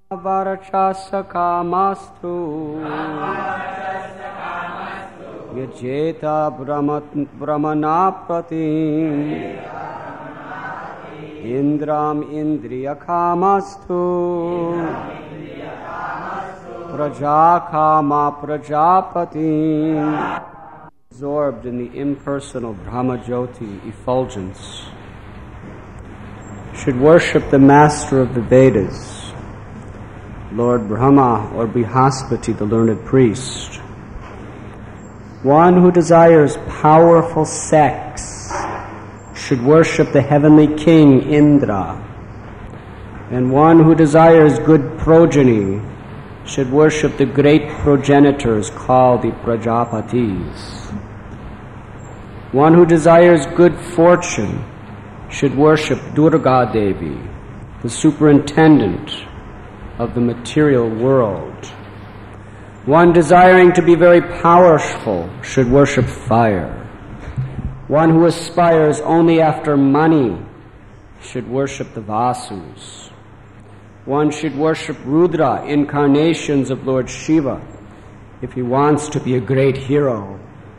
Varachasa kamastu Yajeta brahmanapati Indram indriya kamastu Prajakama prajapati. Absorbed in the impersonal Brahmajyoti effulgence, should worship the master of the Vedas, Lord Brahma or Brihaspati, the learned priest. One who desires powerful sex should worship the heavenly king Indra, and one who desires good progeny should worship the great progenitors called the Prajapatis. One who desires good fortune should worship Durga Devi, the superintendent of the material world. One desiring to be very powerful should worship fire. One who aspires only after money should worship the Vasus. One should worship Rudra, incarnations of Lord Shiva, if he wants to be a great hero.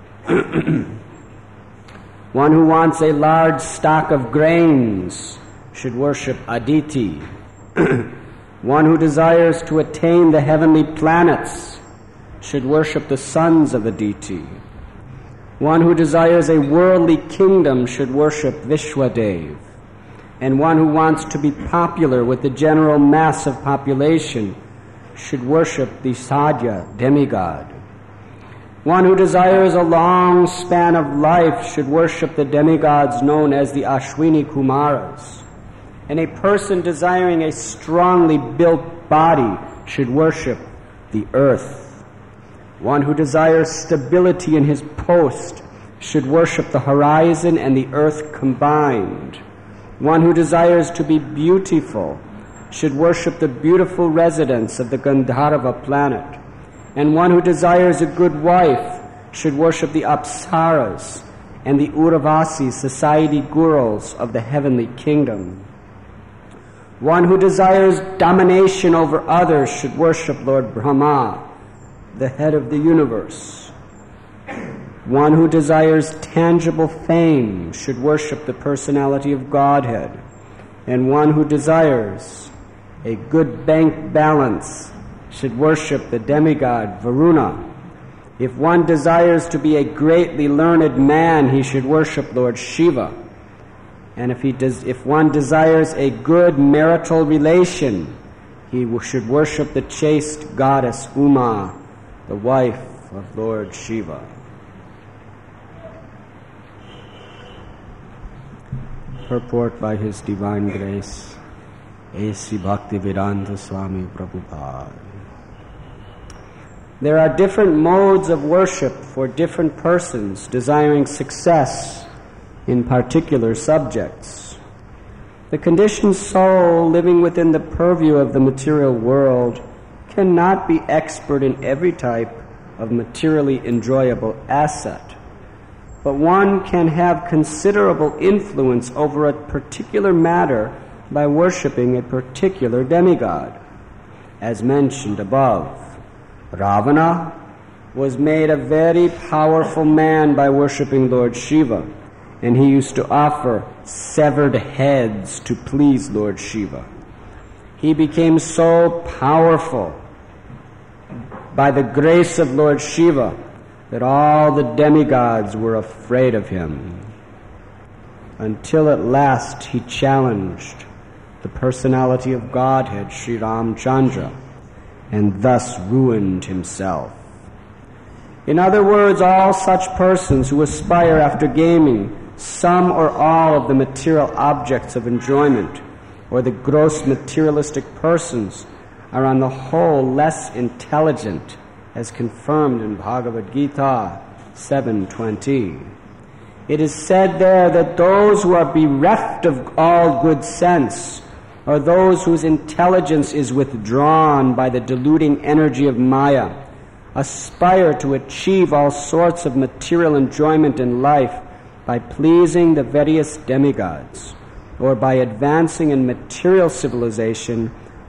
One who wants a large stock of grains should worship Aditi. One who desires to attain the heavenly planets should worship the sons of Aditi. One who desires a worldly kingdom should worship Vishwadev. And one who wants to be popular with the general mass of population should worship the Sadhya demigod. One who desires a long span of life should worship the demigods known as the Ashwini Kumaras. And a person desiring a strongly built body should worship the earth. One who desires stability in his post should worship the horizon and the earth combined. One who desires to be beautiful should worship the beautiful residents of the Gandharva planet. And one who desires a good wife should worship the Apsaras and the Uravasi society girls of the heavenly kingdom. One who desires domination over others should worship Lord Brahma, the head of the universe. One who desires tangible fame should worship the personality of Godhead. And one who desires a good bank balance should worship the demigod Varuna. If one desires to be a greatly learned man, he should worship Lord Shiva. And if one desires a good marital relation, he should worship the chaste goddess Uma, the wife of Lord Shiva. Purport by His Divine Grace, A.C. Bhaktivedanta Swami Prabhupada. There are different modes of worship for different persons desiring success in particular subjects. The conditioned soul living within the purview of the material world cannot be expert in every type of materially enjoyable asset, but one can have considerable influence over a particular matter by worshiping a particular demigod. As mentioned above, Ravana was made a very powerful man by worshiping Lord Shiva, and he used to offer severed heads to please Lord Shiva. He became so powerful by the grace of Lord Shiva that all the demigods were afraid of him, until at last he challenged the personality of Godhead, Sri Ramchandra, and thus ruined himself. In other words, all such persons who aspire after gaining some or all of the material objects of enjoyment, or the gross materialistic persons, are on the whole less intelligent, as confirmed in Bhagavad Gita 7:20. It is said there that those who are bereft of all good sense, or those whose intelligence is withdrawn by the deluding energy of Maya, aspire to achieve all sorts of material enjoyment in life by pleasing the various demigods, or by advancing in material civilization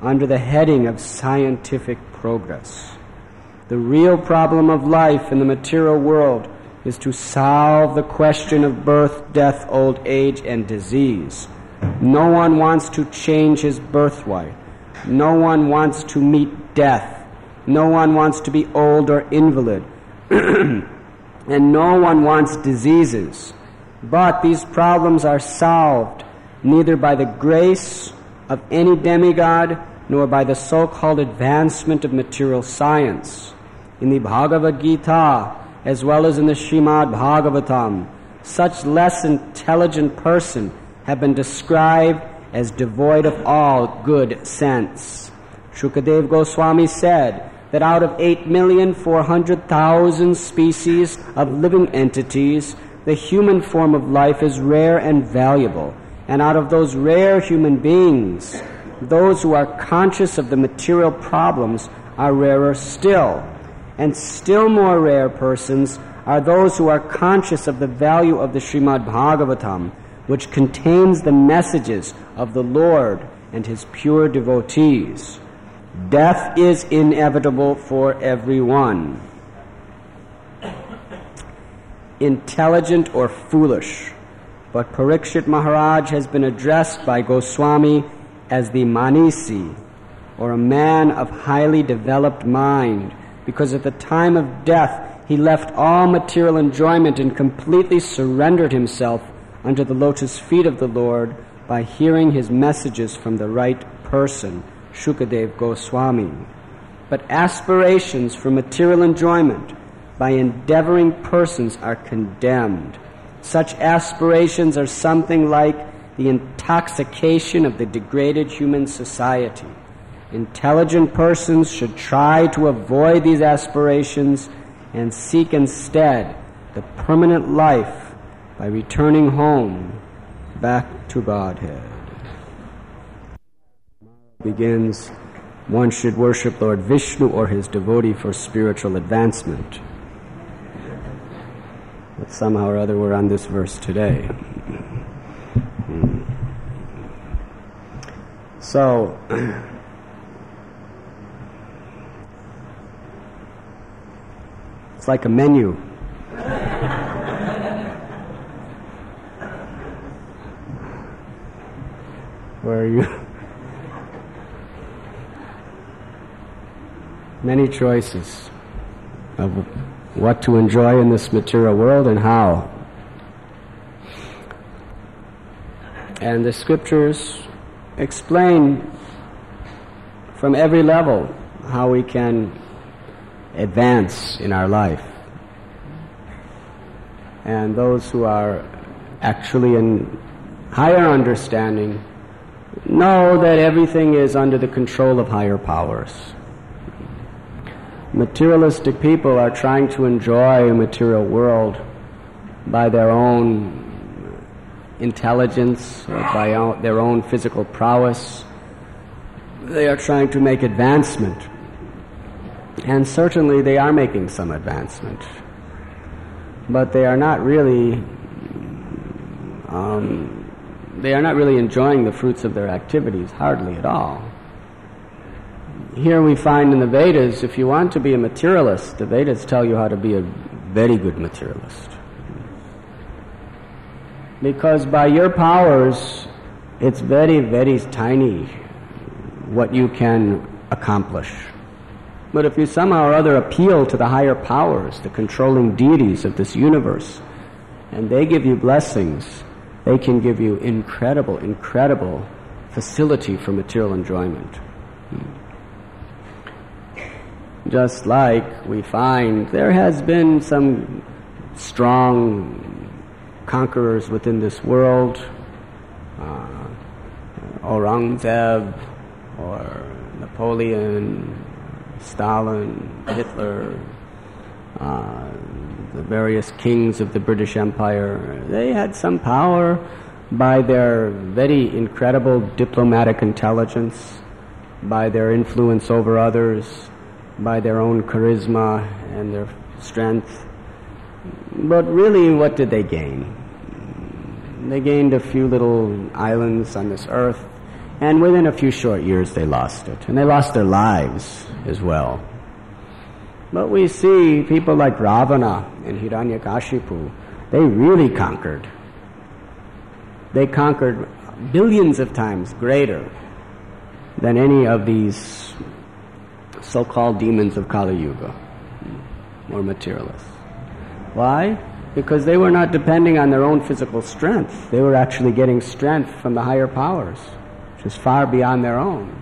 under the heading of scientific progress. The real problem of life in the material world is to solve the question of birth, death, old age, and disease. No one wants to change his birthright. No one wants to meet death. No one wants to be old or invalid. And no one wants diseases. But these problems are solved neither by the grace of any demigod nor by the so-called advancement of material science. In the Bhagavad Gita, as well as in the Srimad Bhagavatam, such less intelligent persons have been described as devoid of all good sense. Shukadeva Goswami said that out of 8,400,000 species of living entities, the human form of life is rare and valuable. And out of those rare human beings, those who are conscious of the material problems are rarer still. And still more rare persons are those who are conscious of the value of the Srimad Bhagavatam, which contains the messages of the Lord and His pure devotees. Death is inevitable for everyone, intelligent or foolish. But Parikshit Maharaj has been addressed by Goswami as the Manisi, or a man of highly developed mind, because at the time of death he left all material enjoyment and completely surrendered himself under the lotus feet of the Lord by hearing his messages from the right person, Shukadeva Goswami. But aspirations for material enjoyment by endeavoring persons are condemned. Such aspirations are something like the intoxication of the degraded human society. Intelligent persons should try to avoid these aspirations and seek instead the permanent life by returning home back to Godhead. Begins, one should worship Lord Vishnu or his devotee for spiritual advancement. But somehow or other we're on this verse today. So, it's like a menu. Where you many choices of what to enjoy in this material world and how. And the scriptures explain from every level how we can advance in our life. And those who are actually in higher understanding know that everything is under the control of higher powers. Materialistic people are trying to enjoy a material world by their own intelligence or by their own physical prowess. They are trying to make advancement. And certainly they are making some advancement. But they are not really enjoying the fruits of their activities, hardly at all. Here we find in the Vedas, if you want to be a materialist, the Vedas tell you how to be a very good materialist. Because by your powers, it's very, very tiny what you can accomplish. But if you somehow or other appeal to the higher powers, the controlling deities of this universe, and they give you blessings, they can give you incredible, incredible facility for material enjoyment. Just like we find there has been some strong conquerors within this world, Aurangzeb or Napoleon, Stalin, Hitler, the various kings of the British Empire. They had some power by their very incredible diplomatic intelligence, by their influence over others, by their own charisma and their strength. But really, what did they gain? They gained a few little islands on this earth, And within a few short years they lost it. And they lost their lives as well. But we see people like Ravana and Hiranyakashipu, they really conquered. They conquered billions of times greater than any of these so-called demons of Kali Yuga, or materialists. Why? Because they were not depending on their own physical strength. They were actually getting strength from the higher powers, which is far beyond their own.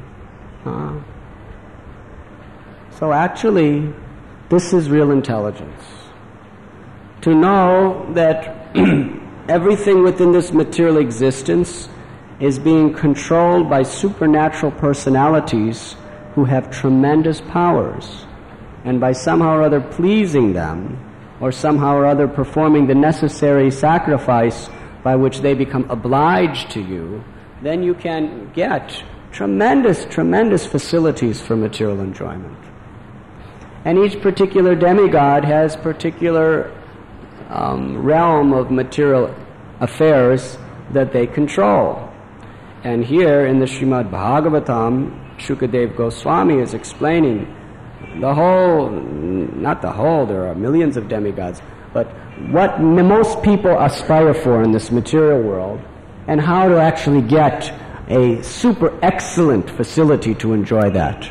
So actually, this is real intelligence. To know that everything within this material existence is being controlled by supernatural personalities who have tremendous powers, and by somehow or other pleasing them, or somehow or other performing the necessary sacrifice by which they become obliged to you, then you can get tremendous, tremendous facilities for material enjoyment. And each particular demigod has particular realm of material affairs that they control. And here in the Srimad Bhagavatam, Shukadev Goswami is explaining the whole, not the whole, there are millions of demigods, but what most people aspire for in this material world, and how to actually get a super excellent facility to enjoy that.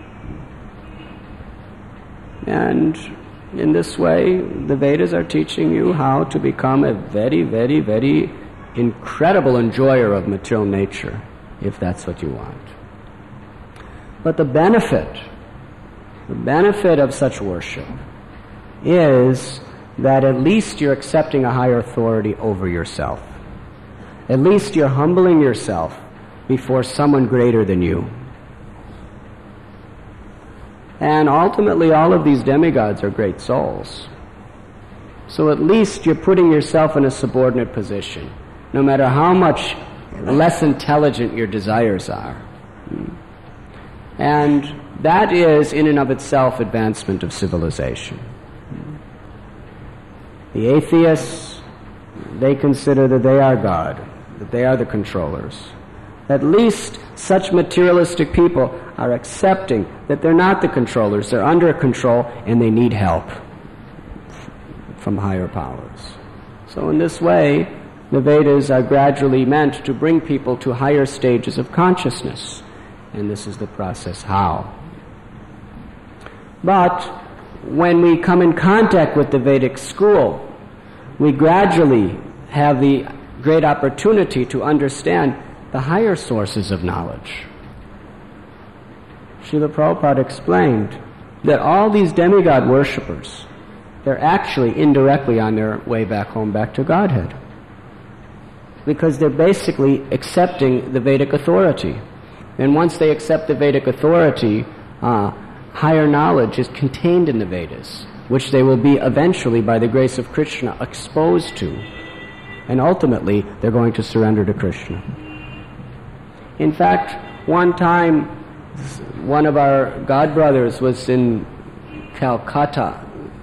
And in this way, the Vedas are teaching you how to become a very, very, very incredible enjoyer of material nature, if that's what you want. But the benefit of such worship is that at least you're accepting a higher authority over yourself. At least you're humbling yourself before someone greater than you. And ultimately, all of these demigods are great souls. So at least you're putting yourself in a subordinate position, no matter how much less intelligent your desires are. And that is, in and of itself, advancement of civilization. The atheists, they consider that they are God, that they are the controllers. At least such materialistic people are accepting that they're not the controllers, they're under control, and they need help from higher powers. So in this way, the Vedas are gradually meant to bring people to higher stages of consciousness. And this is the process how. But when we come in contact with the Vedic school, we gradually have the great opportunity to understand the higher sources of knowledge. Srila Prabhupada explained that all these demigod worshippers, they're actually indirectly on their way back home, back to Godhead. Because they're basically accepting the Vedic authority. And once they accept the Vedic authority, higher knowledge is contained in the Vedas, which they will be eventually, by the grace of Krishna, exposed to. And ultimately, they're going to surrender to Krishna. In fact, one time, one of our godbrothers was in Calcutta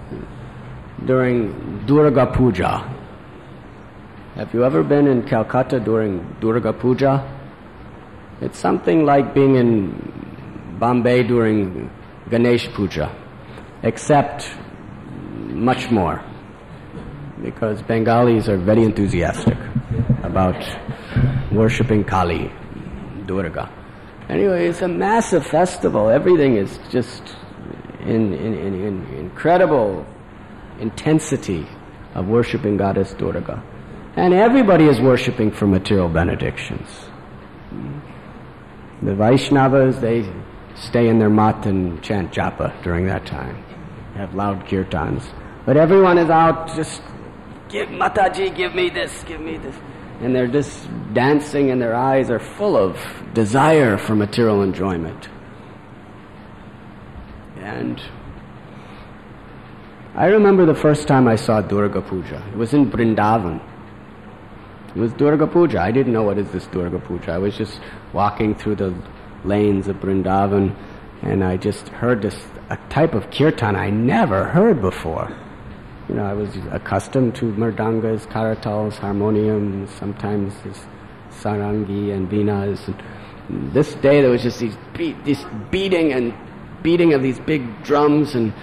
during Durga Puja. Have you ever been in Calcutta during Durga Puja? It's something like being in Bombay during Ganesh Puja, except much more, because Bengalis are very enthusiastic about worshipping Kali, Durga. Anyway, it's a massive festival. Everything is just in incredible intensity of worshipping Goddess Durga. And everybody is worshipping for material benedictions. The Vaishnavas, they stay in their mat and chant japa during that time. They have loud kirtans. But everyone is out just, give Mataji, give me this, give me this. And they're just dancing and their eyes are full of desire for material enjoyment. And I remember the first time I saw Durga Puja. It was in Vrindavan. It was Durga Puja. I didn't know what is this Durga Puja. I was just walking through the lanes of Vrindavan and I just heard a type of kirtan I never heard before. You know, I was accustomed to mridangas, karatals, harmoniums, sometimes sarangi and venas. this day there was just this beating of these big drums and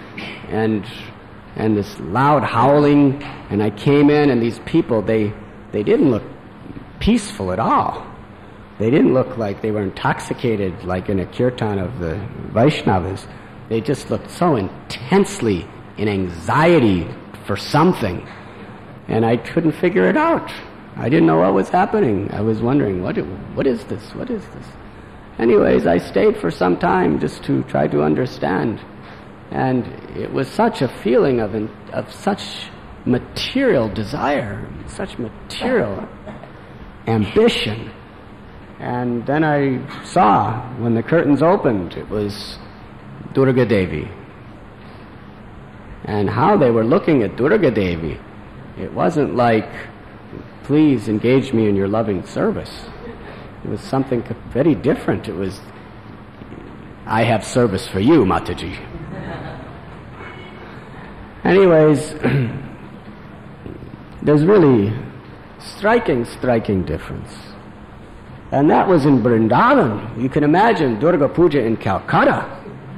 this loud howling, and I came in, and these people, they didn't look peaceful at all. They didn't look like they were intoxicated like in a kirtan of the Vaishnavas. They just looked so intensely in anxiety for something, and I couldn't figure it out. I didn't know what was happening. I was wondering, what is this? What is this? Anyways, I stayed for some time just to try to understand. And it was such a feeling of such material desire, such material ambition. And then I saw, when the curtains opened, it was Durga Devi. And how they were looking at Durga Devi, it wasn't like, please engage me in your loving service. It was something very different. It was, I have service for you, Mataji. Anyways, there's really striking difference. And that was in Vrindavan. You can imagine Durga Puja in Calcutta.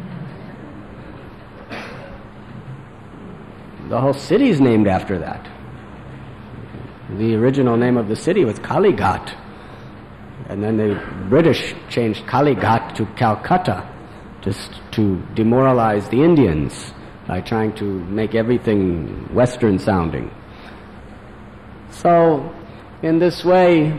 The whole city is named after that. The original name of the city was Kalighat. And then the British changed Kalighat to Calcutta just to demoralize the Indians by trying to make everything Western sounding. So, in this way,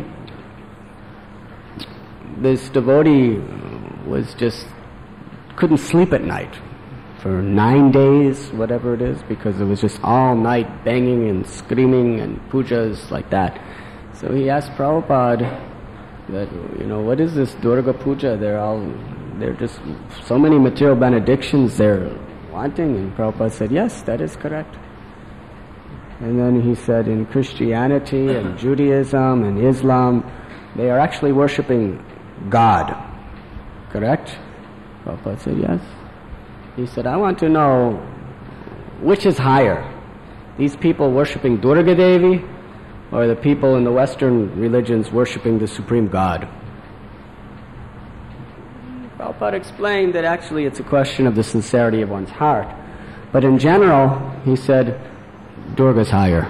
this devotee was just, couldn't sleep at night for 9 days, whatever it is, because it was just all night banging and screaming and pujas like that. So he asked Prabhupada that, what is this Durga Puja? They're just so many material benedictions they're wanting. And Prabhupada said, yes, that is correct. And then he said, in Christianity and Judaism and Islam, they are actually worshipping God. Correct? Prabhupada said, yes. He said, I want to know which is higher, these people worshipping Durga Devi or the people in the Western religions worshipping the Supreme God. Prabhupada explained that actually it's a question of the sincerity of one's heart. But in general, he said, Durga's higher.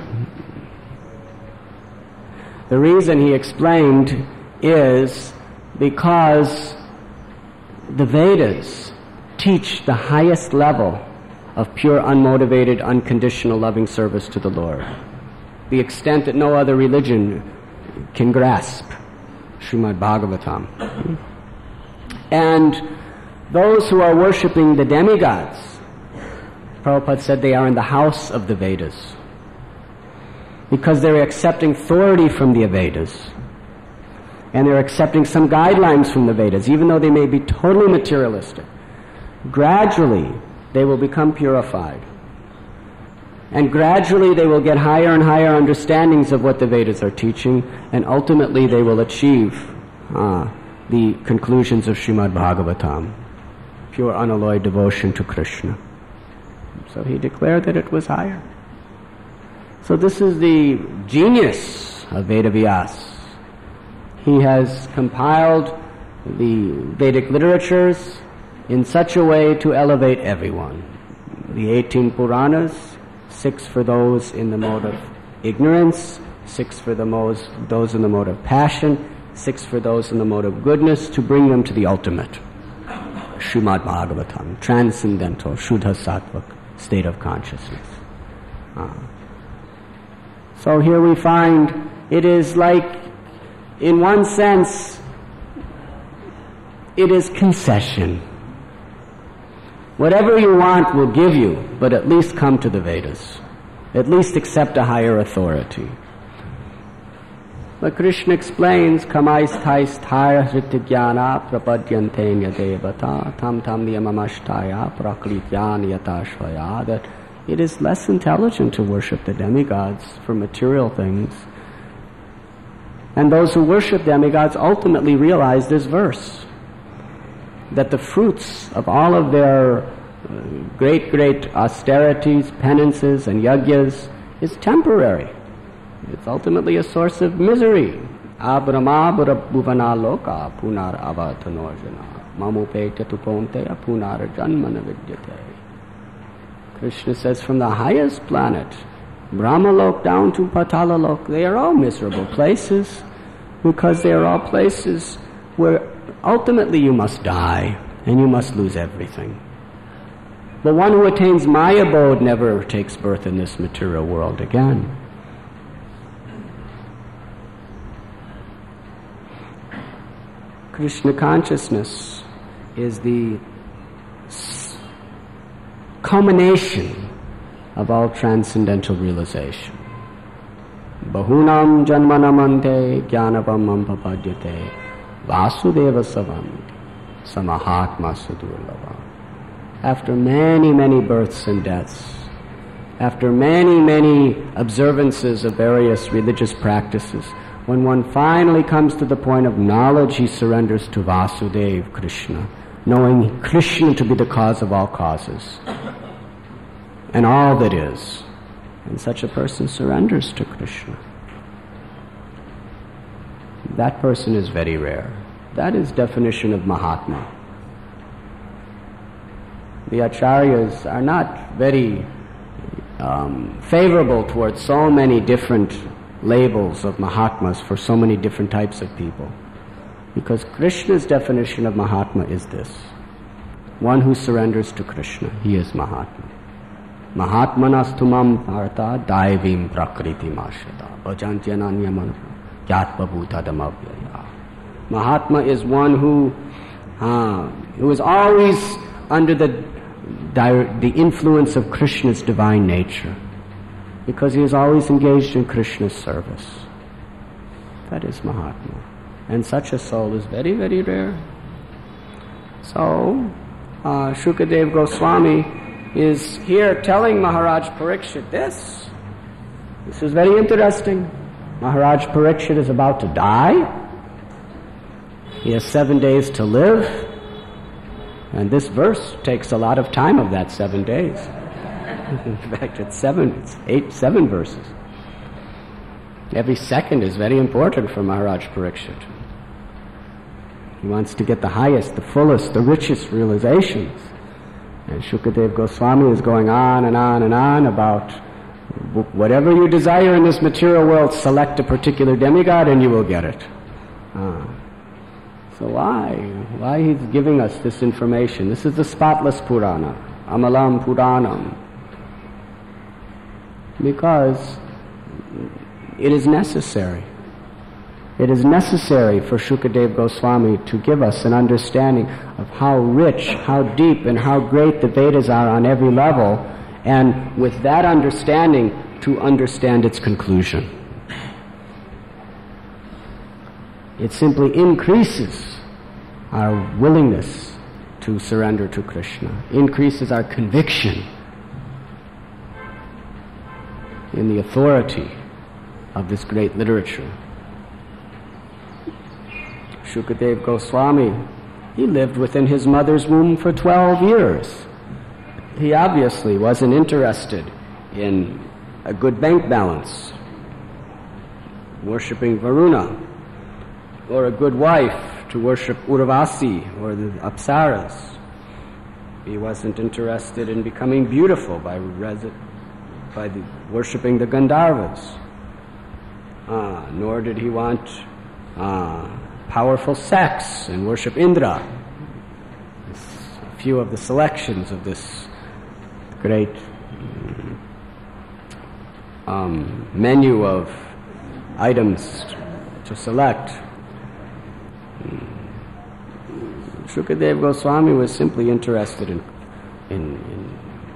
The reason he explained is because the Vedas teach the highest level of pure, unmotivated, unconditional loving service to the Lord, the extent that no other religion can grasp. Srimad Bhagavatam. And those who are worshipping the demigods, Prabhupada said they are in the house of the Vedas, because they're accepting authority from the Vedas, and they're accepting some guidelines from the Vedas, even though they may be totally materialistic. Gradually, they will become purified. And gradually, they will get higher and higher understandings of what the Vedas are teaching, and ultimately, they will achieve the conclusions of Srimad Bhagavatam, pure unalloyed devotion to Krishna. So he declared that it was higher. So this is the genius of Vedavyas. He has compiled the Vedic literatures in such a way to elevate everyone. The 18 Puranas, 6 for those in the mode of ignorance, 6 for those in the mode of passion, 6 for those in the mode of goodness, to bring them to the ultimate, Srimad Bhagavatam, transcendental, Shuddha Sattvic state of consciousness. So here we find it is like, in one sense, it is concession. Whatever you want we'll give you, but at least come to the Vedas. At least accept a higher authority. But Krishna explains, Kamaisthaya hrityajnana prapadyantenya devata tam niyamamashtaya prakrityani yatashvaya, that it is less intelligent to worship the demigods for material things. And those who worship demigods ultimately realize this verse, that the fruits of all of their great austerities, penances, and yagyas is temporary. It's ultimately a source of misery, Abramabra bhuvana loka punar avatanojana mamupekya tuponte punar janmana vidyate. Krishna says from the highest planet, Brahmalok down to Patalalok, they are all miserable places because they are all places where ultimately you must die and you must lose everything. The one who attains my abode never takes birth in this material world again. Krishna consciousness is the culmination of all transcendental realization. Bahunam janmanamante jnanapam ampapadyate vasudeva savam samahatma sudurlava. After many, many births and deaths, after many, many observances of various religious practices, when one finally comes to the point of knowledge, he surrenders to Vasudeva Krishna, knowing Krishna to be the cause of all causes and all that is. And such a person surrenders to Krishna. That person is very rare. That is definition of Mahatma. The Acharyas are not very favorable towards so many different labels of Mahatmas for so many different types of people. Because Krishna's definition of Mahatma is this: one who surrenders to Krishna, he is Mahatma. Mahatmanastumam partha daivim prakriti mashata bhajantyanaanyamana yatpabhutadamavyaya. Mahatma is one who is always under the influence of Krishna's divine nature, because he is always engaged in Krishna's service. That is Mahatma. And such a soul is very, very rare. So, Shukadeva Goswami is here telling Maharaj Parikshit this. This is very interesting. Maharaj Parikshit is about to die. He has 7 days to live. And this verse takes a lot of time of that 7 days. In fact, it's 7 verses. Every second is very important for Maharaj Parikshit. He wants to get the highest, the fullest, the richest realizations. And Shukadeva Goswami is going on and on and on about whatever you desire in this material world, select a particular demigod and you will get it. So why? Why he's giving us this information? This is the spotless Purana, Amalam Puranam. Because it is necessary. It is necessary for Shukadeva Goswami to give us an understanding of how rich, how deep, and how great the Vedas are on every level, and with that understanding, to understand its conclusion. It simply increases our willingness to surrender to Krishna, increases our conviction in the authority of this great literature. Shukadeva Goswami, he lived within his mother's womb for 12 years. He obviously wasn't interested in a good bank balance, worshipping Varuna, or a good wife to worship Urvasi or the Apsaras. He wasn't interested in becoming beautiful by worshipping the Gandharvas. Nor did he want powerful sex and worship Indra. A few of the selections of this great menu of items to select. Shukadeva Goswami was simply interested in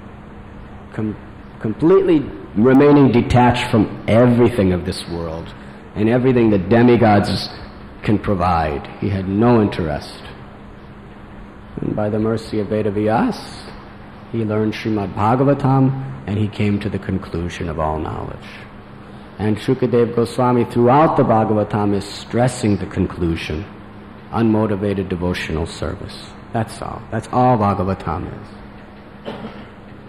completely remaining detached from everything of this world and everything that demigods can provide. He had no interest. And by the mercy of Vedavyas, he learned Srimad Bhagavatam and he came to the conclusion of all knowledge. And Shukadeva Goswami throughout the Bhagavatam is stressing the conclusion: unmotivated devotional service. That's all. That's all Bhagavatam is.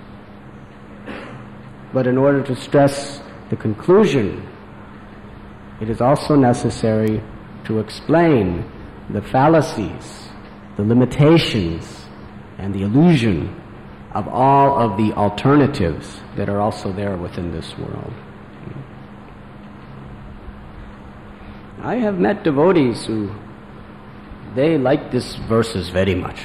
But in order to stress the conclusion, it is also necessary to explain the fallacies, the limitations, and the illusion of all of the alternatives that are also there within this world. I have met devotees who, they like these verses very much.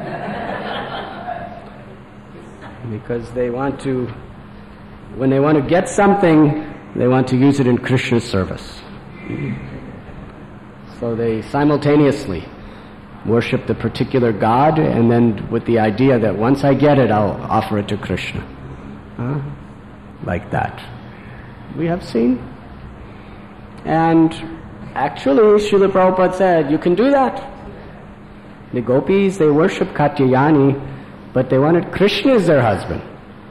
Because they want to, when they want to get something, they want to use it in Krishna's service. So they simultaneously worship the particular god, and then with the idea that once I get it, I'll offer it to Krishna. Like that. We have seen. And actually, Srila Prabhupada said, you can do that. The gopis, they worship Katyayani, but they wanted Krishna as their husband.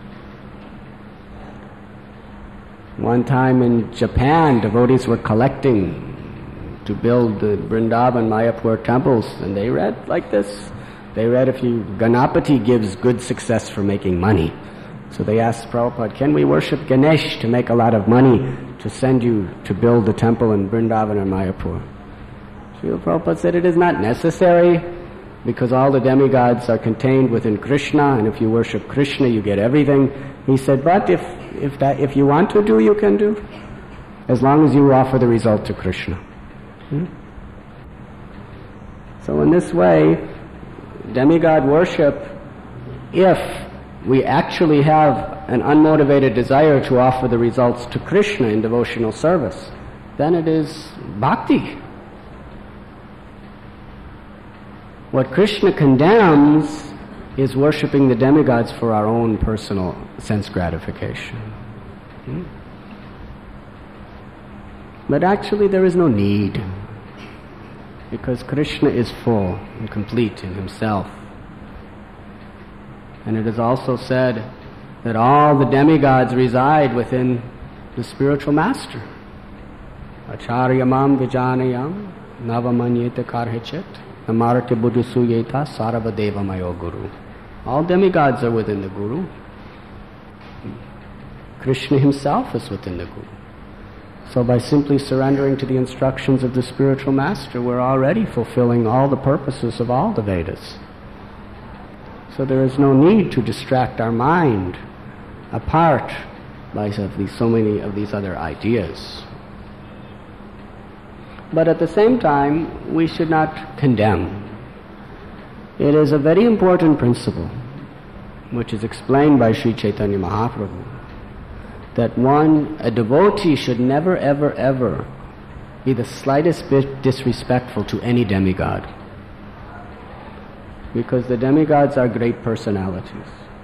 One time in Japan, devotees were collecting to build the Vrindavan Mayapur temples, and they read like this. They read, if you, Ganapati gives good success for making money. So they asked Prabhupada, can we worship Ganesh to make a lot of money to send you to build the temple in Vrindavan and Mayapur? Srila Prabhupada said it is not necessary, because all the demigods are contained within Krishna, and if you worship Krishna, you get everything. He said, but if you want to do, you can do, as long as you offer the result to Krishna. So in this way, demigod worship, if we actually have an unmotivated desire to offer the results to Krishna in devotional service, then it is bhakti. What Krishna condemns is worshipping the demigods for our own personal sense gratification. But actually there is no need, because Krishna is full and complete in himself. And it is also said that all the demigods reside within the spiritual master. Acharyamam vijanayam navamanyeta karhichet namarati buddhisuyeta sarvadeva mayo guru. All demigods are within the Guru. Krishna himself is within the Guru. So by simply surrendering to the instructions of the spiritual master, we're already fulfilling all the purposes of all the Vedas. So there is no need to distract our mind apart by so many of these other ideas. But at the same time, we should not condemn. It is a very important principle, which is explained by Sri Chaitanya Mahaprabhu, that a devotee should never, ever, ever be the slightest bit disrespectful to any demigod. Because the demigods are great personalities.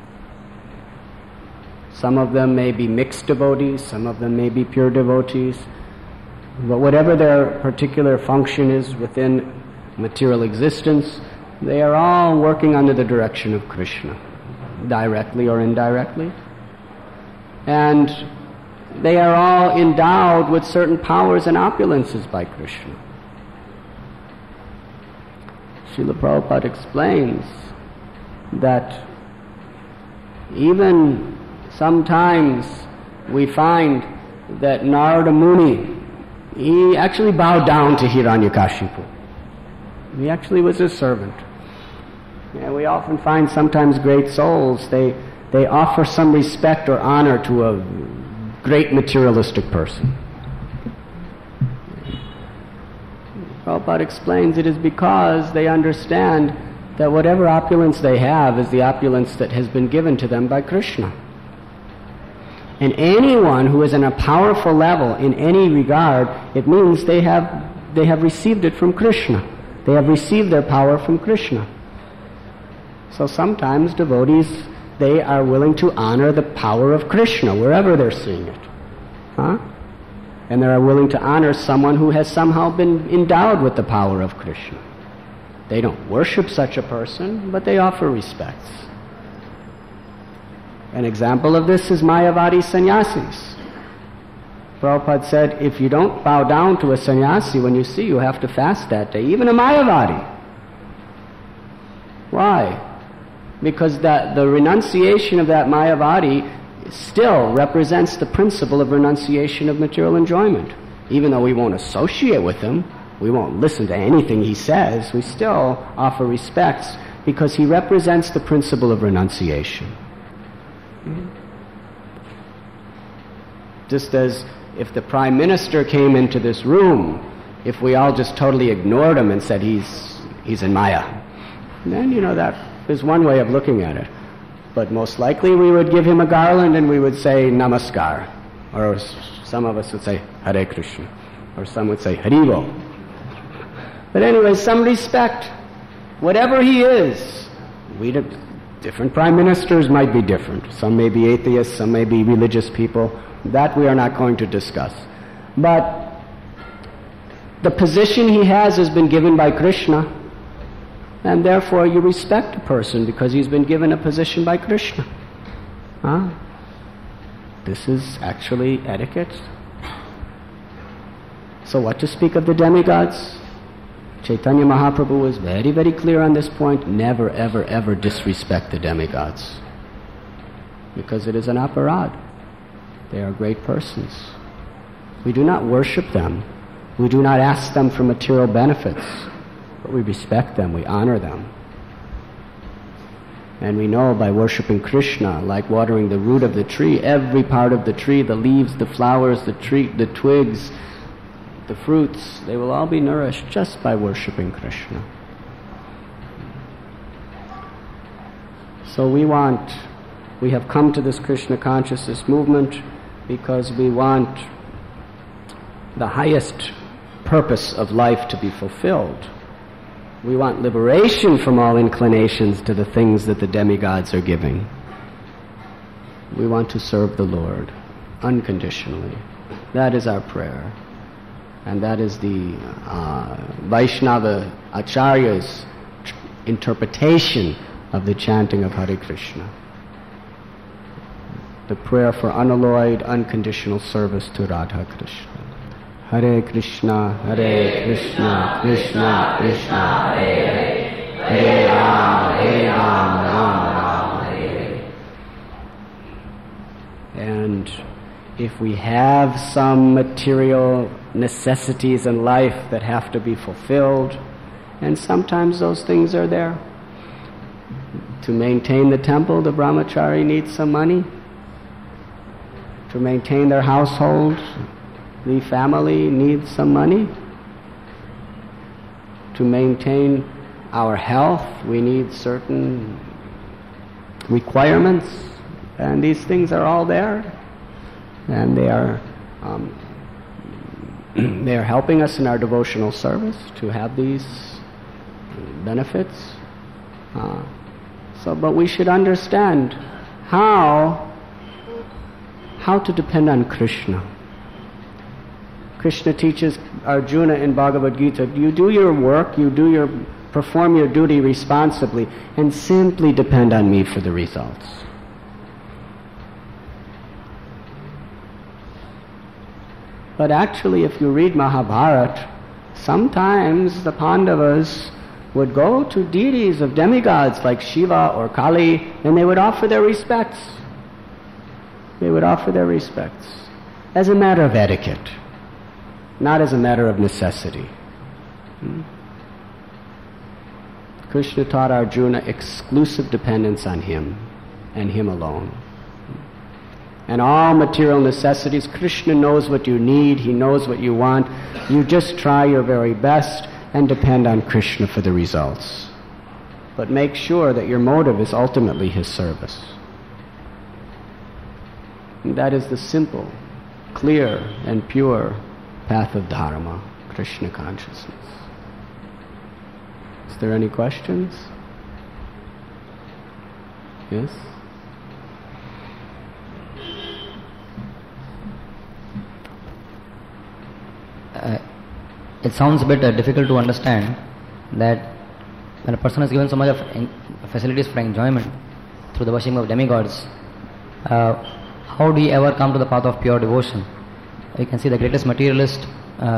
Some of them may be mixed devotees, some of them may be pure devotees, but whatever their particular function is within material existence, they are all working under the direction of Krishna, directly or indirectly. And they are all endowed with certain powers and opulences by Krishna. Srila Prabhupada explains that even sometimes we find that Narada Muni, he actually bowed down to Hiranyakashipu. He actually was his servant. And we often find sometimes great souls, they offer some respect or honor to a great materialistic person. Prabhupada explains it is because they understand that whatever opulence they have is the opulence that has been given to them by Krishna. And anyone who is in a powerful level in any regard, it means they have received it from Krishna. They have received their power from Krishna. So sometimes devotees, they are willing to honor the power of Krishna wherever they're seeing it. And they are willing to honor someone who has somehow been endowed with the power of Krishna. They don't worship such a person, but they offer respects. An example of this is Mayavadi sannyasis. Prabhupada said, if you don't bow down to a sannyasi when you see, you have to fast that day, even a Mayavadi. Why? Because the renunciation of that Mayavadi still represents the principle of renunciation of material enjoyment. Even though we won't associate with him, we won't listen to anything he says, we still offer respects because he represents the principle of renunciation. Just as if the Prime Minister came into this room, if we all just totally ignored him and said he's in Maya, then that is one way of looking at it. But most likely we would give him a garland and we would say Namaskar. Or some of us would say Hare Krishna. Or some would say Haribo. But anyway, some respect. Whatever he is, different prime ministers might be different. Some may be atheists, some may be religious people. That we are not going to discuss. But the position he has been given by Krishna, and therefore you respect a person because he's been given a position by Krishna. This is actually etiquette. So what to speak of the demigods? Chaitanya Mahaprabhu was very, very clear on this point. Never, ever, ever disrespect the demigods. Because it is an aparad. They are great persons. We do not worship them. We do not ask them for material benefits. But we respect them, we honor them. And we know by worshipping Krishna, like watering the root of the tree, every part of the tree, the leaves, the flowers, the twigs, the fruits, they will all be nourished just by worshipping Krishna. So we have come to this Krishna consciousness movement because we want the highest purpose of life to be fulfilled. We want liberation from all inclinations to the things that the demigods are giving. We want to serve the Lord unconditionally. That is our prayer. And that is the Vaishnava Acharya's interpretation of the chanting of Hare Krishna. The prayer for unalloyed, unconditional service to Radha Krishna. Hare Krishna, Hare Krishna, Krishna Krishna, Hare Hare, Hare Ram, Ram Ram, Hare Hare. And if we have some material necessities in life that have to be fulfilled, and sometimes those things are there. To maintain the temple, the brahmachari needs some money. To maintain their household, the family needs some money. To maintain our health, we need certain requirements, and these things are all there, and they are helping us in our devotional service to have these benefits. But we should understand how to depend on Krishna. Krishna teaches Arjuna in Bhagavad Gita, you do your work, perform your duty responsibly, and simply depend on me for the results. But actually, if you read Mahabharata, sometimes the Pandavas would go to deities of demigods like Shiva or Kali, and they would offer their respects. They would offer their respects as a matter of etiquette, not as a matter of necessity. Krishna taught Arjuna exclusive dependence on him and him alone. And all material necessities, Krishna knows what you need, he knows what you want. You just try your very best and depend on Krishna for the results. But make sure that your motive is ultimately his service. And that is the simple, clear, and pure path of Dharma, Krishna consciousness. Is there any questions? Yes? It sounds a bit difficult to understand that when a person is given so much of facilities for enjoyment through the worshiping of demigods, how do you ever come to the path of pure devotion? You can see the greatest materialist,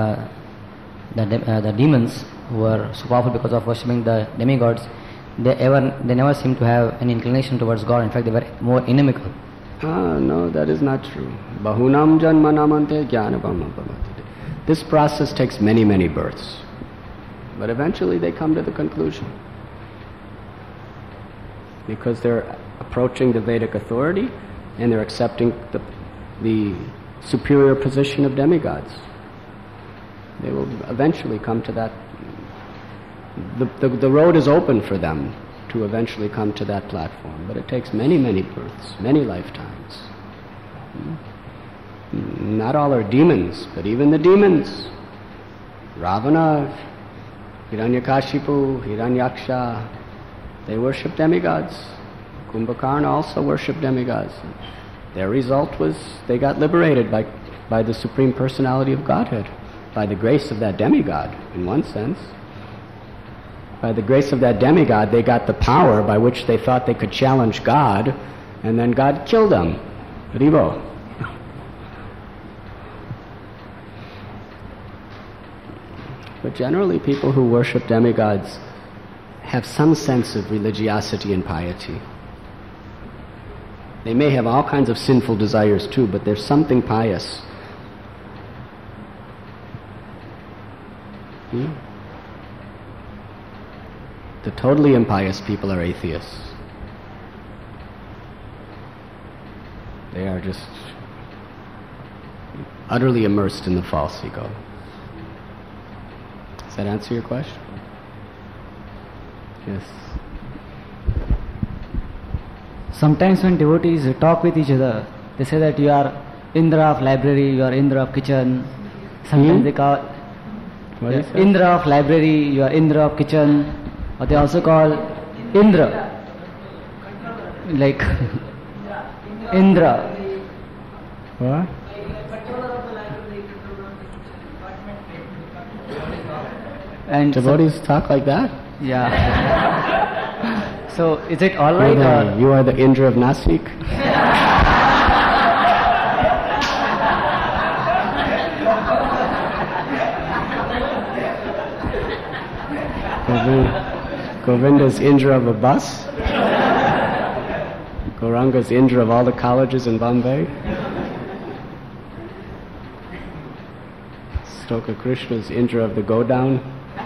the demons who were so powerful because of worshipping the demigods, they never seem to have any inclination towards God. In fact, they were more inimical. No, that is not true. Bahunam janmanam ante jnanabam bhavati. This process takes many, many births. But eventually they come to the conclusion. Because they're approaching the Vedic authority and they're accepting the superior position of demigods. They will eventually come to that. The road is open for them to eventually come to that platform, but it takes many, many births, many lifetimes. Not all are demons, but even the demons, Ravana, Hiranyakashipu, Hiranyaksha, they worship demigods. Kumbhakarna also worshiped demigods. Their result was they got liberated by the Supreme Personality of Godhead, by the grace of that demigod, in one sense. By the grace of that demigod, they got the power by which they thought they could challenge God, and then God killed them. Haribo. But generally, people who worship demigods have some sense of religiosity and piety. They may have all kinds of sinful desires too, but there's something pious. The totally impious people are atheists. They are just utterly immersed in the false ego. Does that answer your question? Yes. Sometimes when devotees talk with each other, they say that you are Indra of library, you are Indra of kitchen. Sometimes they call Indra of library, you are Indra of kitchen. Or they also call Indra, like Indra. What? And devotees talk like that? Yeah. So is it all right? You are the Indra of Nasik? Govinda's Indra of a bus? Gauranga's Indra of all the colleges in Bombay? Stoka Krishna's Indra of the go-down?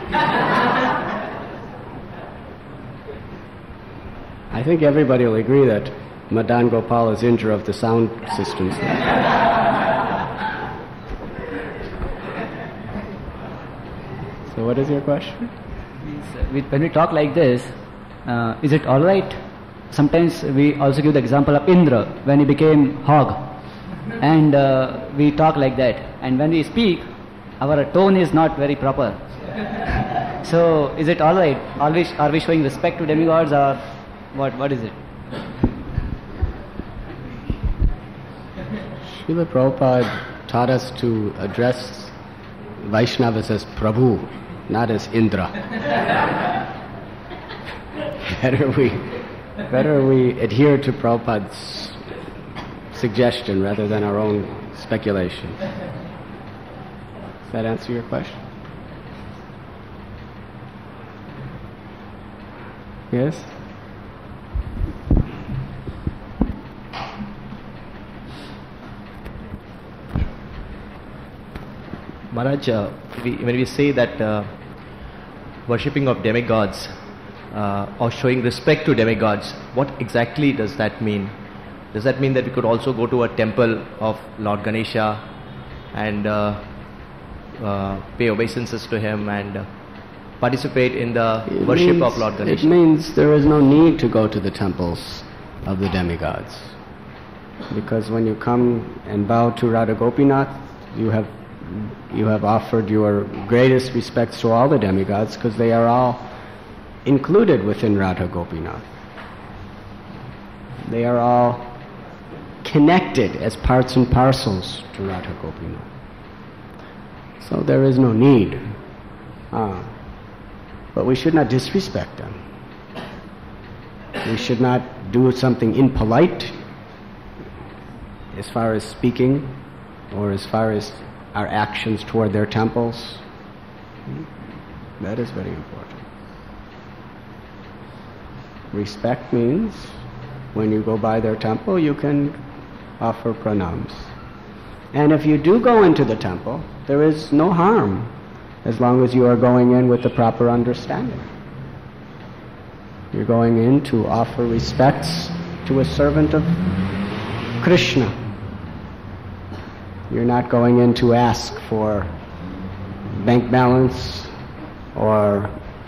I think everybody will agree that Madan Gopal is Indra of the sound systems. So what is your question? When we talk like this, is it all right? Sometimes we also give the example of Indra when he became hog, and we talk like that. And when we speak, our tone is not very proper. So is it all right? Are we showing respect to demigods, or what is it? Srila Prabhupada taught us to address Vaishnavas as Prabhu, not as Indra. Better we adhere to Prabhupada's suggestion rather than our own speculation. Does that answer your question? Yes? Maharaj, when we say that worshipping of demigods or showing respect to demigods, what exactly does that mean? Does that mean that we could also go to a temple of Lord Ganesha and pay obeisances to him and participate in the worship of Lord Ganesha? It means there is no need to go to the temples of the demigods. Because when you come and bow to Radha Gopinath, you have offered your greatest respects to all the demigods, because they are all included within Radha Gopinath. They are all connected as parts and parcels to Radha Gopinath. So there is no need. But we should not disrespect them. We should not do something impolite as far as speaking or as far as our actions toward their temples. That is very important. Respect means when you go by their temple, you can offer pranams. And if you do go into the temple, there is no harm as long as you are going in with the proper understanding. You're going in to offer respects to a servant of Krishna. You're not going in to ask for bank balance or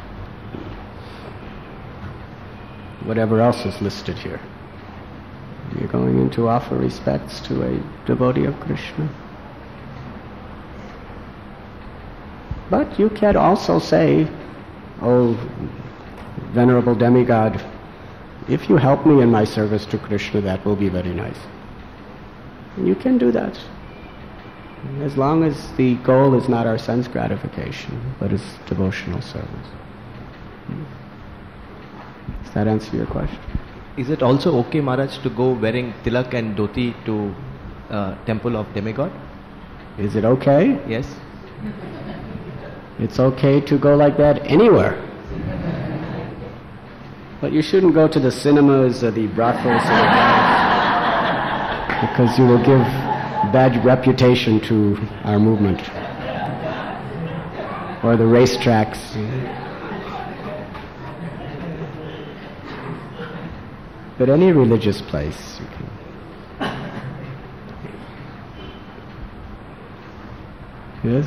whatever else is listed here. You're going in to offer respects to a devotee of Krishna. But you can also say, "Oh, Venerable Demigod, if you help me in my service to Krishna, that will be very nice." And you can do that, as long as the goal is not our sense gratification, but is devotional service. Does that answer your question? Is it also okay, Maharaj, to go wearing tilak and dhoti to temple of demigod? Is it okay? Yes. It's okay to go like that anywhere. But you shouldn't go to the cinemas or the brothels or the bars, because you will give bad reputation to our movement. Or the racetracks. But any religious place you can. Yes?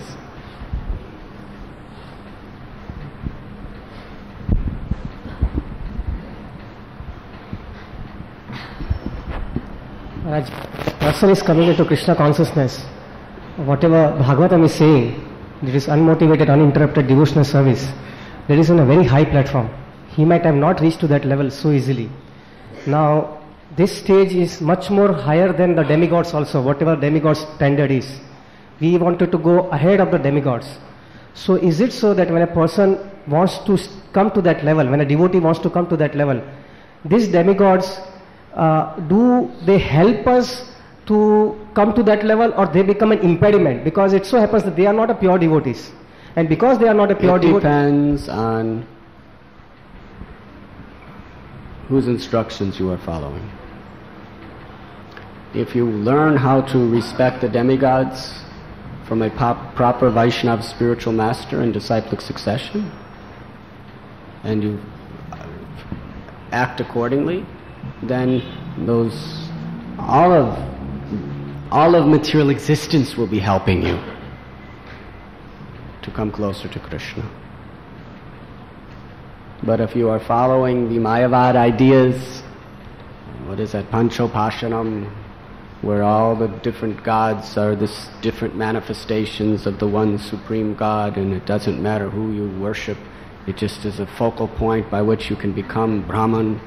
As person is coming into Krishna consciousness, whatever Bhagavatam is saying, it is unmotivated, uninterrupted devotional service. That is on a very high platform. He might have not reached to that level so easily. Now, this stage is much more higher than the demigods also, whatever demigods standard is. We wanted to go ahead of the demigods. So is it so that when a person wants to come to that level, when a devotee wants to come to that level, these demigods, do they help us to come to that level, or they become an impediment? Because it so happens that they are not a pure devotees. And because they are not a pure devotee... It depends on whose instructions you are following. If you learn how to respect the demigods from a proper Vaishnava spiritual master in disciplic succession, and you act accordingly, then all of material existence will be helping you to come closer to Krishna. But if you are following the Mayavad ideas, what is that, Panchopashanam, where all the different gods are this different manifestations of the one supreme God, and it doesn't matter who you worship, it just is a focal point by which you can become Brahman.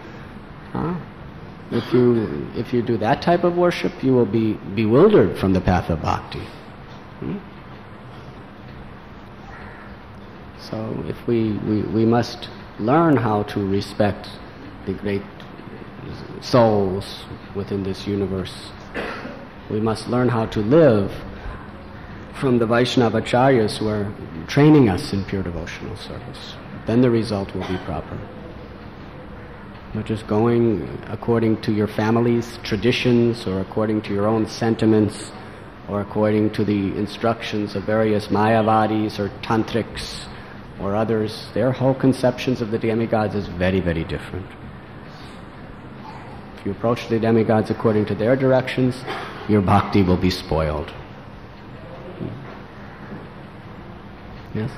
If you do that type of worship, you will be bewildered from the path of bhakti. So if we must learn how to respect the great souls within this universe. We must learn how to live from the Vaishnava acharyas who are training us in pure devotional service. Then the result will be proper. Not just going according to your family's traditions, or according to your own sentiments, or according to the instructions of various Mayavadis or Tantrics or others. Their whole conceptions of the demigods is very, very different. If you approach the demigods according to their directions, your bhakti will be spoiled. Yes?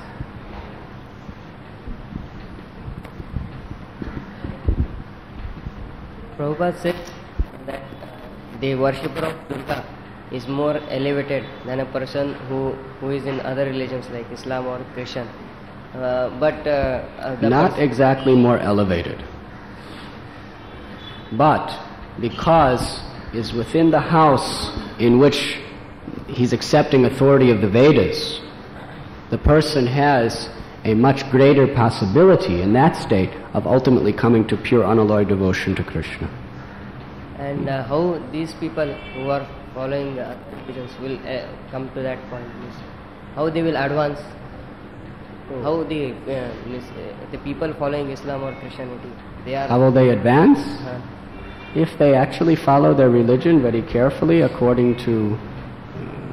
Prabhupada said that the worshipper of Durga is more elevated than a person who is in other religions like Islam or Christian. Not exactly more elevated, but because is within the house in which he's accepting authority of the Vedas, the person has a much greater possibility in that state of ultimately coming to pure unalloyed devotion to Krishna. And how these people who are following religions will come to that point? How they will advance? How the people following Islam or Christianity, they are... How will they advance? If they actually follow their religion very carefully according to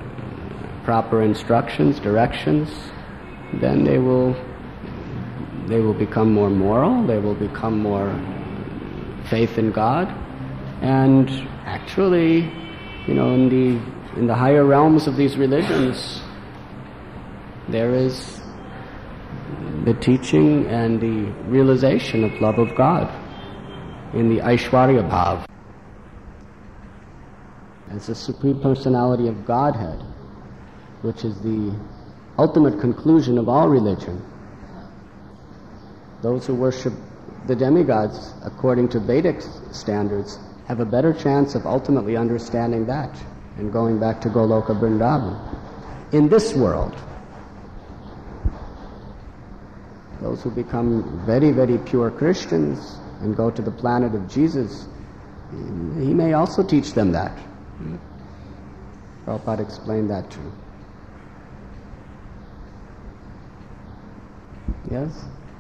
proper instructions, directions, then they will become more moral, they will become more faith in God, and actually, in the higher realms of these religions, there is the teaching and the realization of love of God in the Aishwarya Bhav. As the Supreme Personality of Godhead, which is the ultimate conclusion of all religion. Those who worship the demigods according to Vedic standards have a better chance of ultimately understanding that and going back to Goloka Vrindavan. In this world, those who become very, very pure Christians and go to the planet of Jesus, he may also teach them that. Prabhupada explained that too. Yes?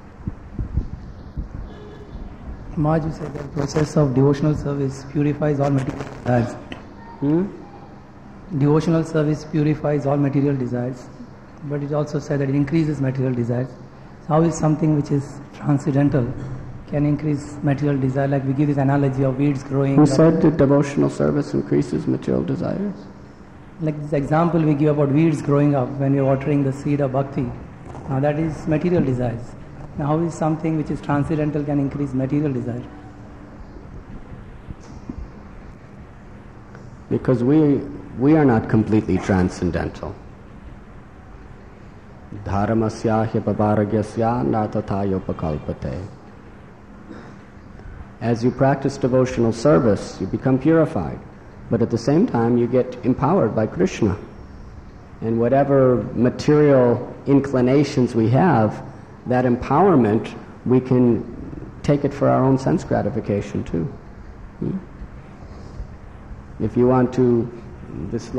Maharaj, you said that the process of devotional service purifies all material desires. Devotional service purifies all material desires, but it also said that it increases material desires. So how is something which is transcendental can increase material desire? Like we give this analogy of weeds growing. Who said that devotional service increases material desires? Like this example we give about weeds growing up when we are watering the seed of bhakti. Now that is material desires. Now how is something which is transcendental can increase material desire? Because we are not completely transcendental. Dharamasya hyapaparagyasya natathayopakalpate. As you practice devotional service, you become purified. But at the same time, you get empowered by Krishna. And whatever material inclinations we have, that empowerment, we can take it for our own sense gratification too. If you want to, if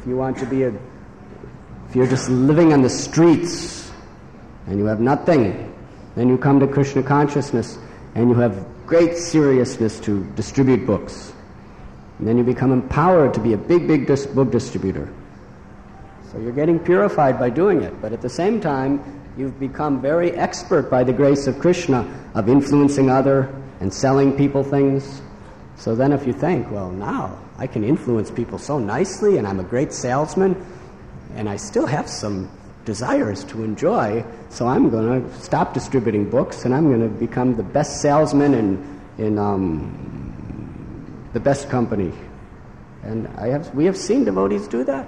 you're just living on the streets and you have nothing, then you come to Krishna consciousness and you have great seriousness to distribute books. And then you become empowered to be a big book distributor. So you're getting purified by doing it, but at the same time, you've become very expert by the grace of Krishna of influencing other and selling people things. So then if you think, well, now I can influence people so nicely and I'm a great salesman and I still have some desires to enjoy, so I'm going to stop distributing books and I'm going to become the best salesman in the best company. And we have seen devotees do that.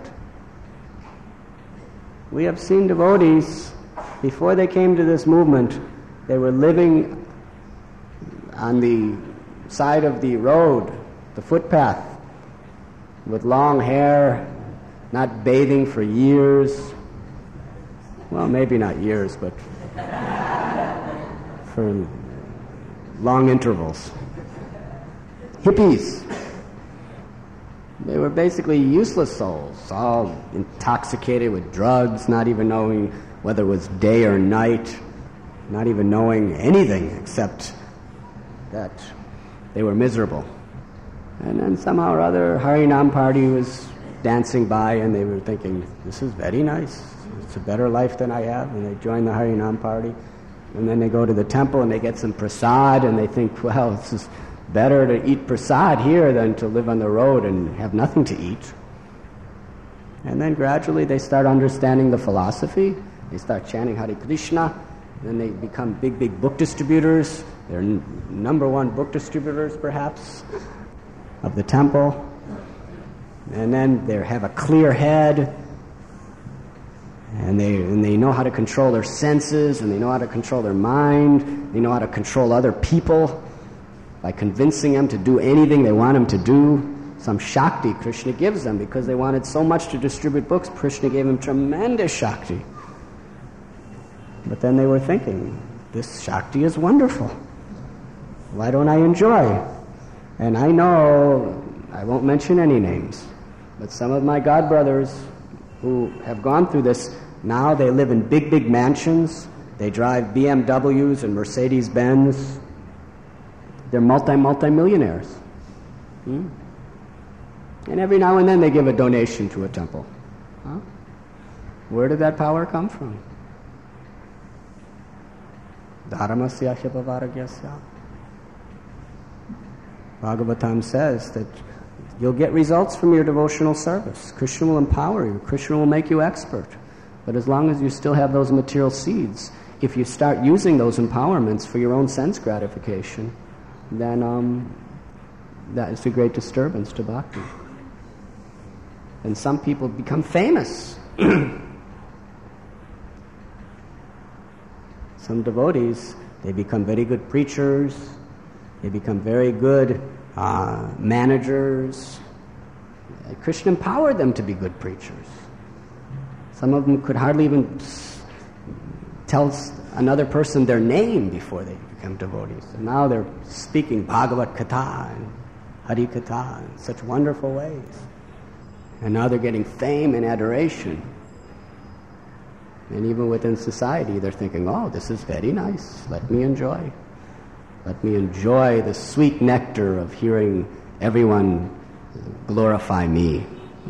We have seen devotees, before they came to this movement, they were living on the side of the road, the footpath, with long hair, not bathing for years. Well, maybe not years, but for long intervals. Hippies. They were basically useless souls, all intoxicated with drugs, not even knowing whether it was day or night, not even knowing anything except that they were miserable. And then somehow or other, Harinam party was dancing by and they were thinking, this is very nice, it's a better life than I have, and they join the Harinam party. And then they go to the temple and they get some prasad and they think, well, this is better to eat prasad here than to live on the road and have nothing to eat. And then gradually they start understanding the philosophy. They start chanting Hare Krishna. Then they become big book distributors. They're number one book distributors, perhaps, of the temple. And then they have a clear head. And they know how to control their senses, and they know how to control their mind. They know how to control other people by convincing them to do anything they want them to do. Some Shakti Krishna gives them because they wanted so much to distribute books. Krishna gave them tremendous Shakti. But then they were thinking, this Shakti is wonderful. Why don't I enjoy? And I know, I won't mention any names, but some of my godbrothers who have gone through this, now they live in big mansions. They drive BMWs and Mercedes-Benz. They're multi-millionaires. And every now and then they give a donation to a temple. Where did that power come from? Dharmasya hipavaragyasya. Bhagavatam says that you'll get results from your devotional service. Krishna will empower you. Krishna will make you expert. But as long as you still have those material seeds, if you start using those empowerments for your own sense gratification, then that is a great disturbance to bhakti. And some people become famous. Some devotees, they become very good preachers, they become very good managers. Krishna empowered them to be good preachers. Some of them could hardly even tell another person their name before they become devotees. And now they're speaking Bhagavad Katha and Hari Katha in such wonderful ways. And now they're getting fame and adoration. And even within society, they're thinking, oh, this is very nice. Let me enjoy. Let me enjoy the sweet nectar of hearing everyone glorify me.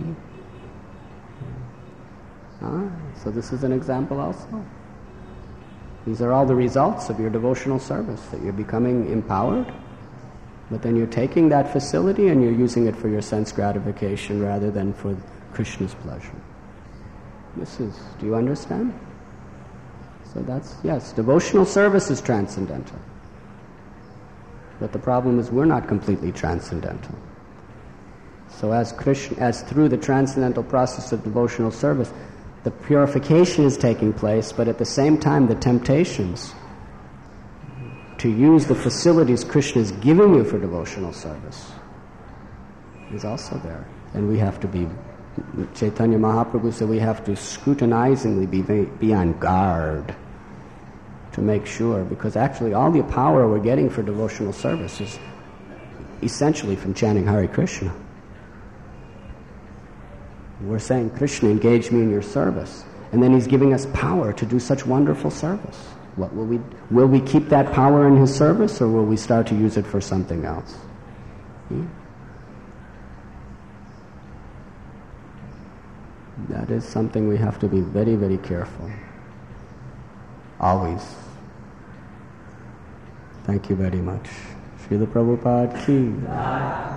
So this is an example also. These are all the results of your devotional service, that you're becoming empowered, but then you're taking that facility and you're using it for your sense gratification rather than for Krishna's pleasure. Do you understand? So yes, devotional service is transcendental. But the problem is we're not completely transcendental. So as through the transcendental process of devotional service, the purification is taking place, but at the same time the temptations to use the facilities Krishna is giving you for devotional service is also there. And we have to be, Chaitanya Mahaprabhu said, we have to scrutinizingly be on guard to make sure, because actually all the power we're getting for devotional service is essentially from chanting Hare Krishna. We're saying, Krishna, engage me in your service. And then he's giving us power to do such wonderful service. What will we keep that power in his service, or will we start to use it for something else? That is something we have to be very, very careful. Always. Thank you very much. Srila Prabhupada ki.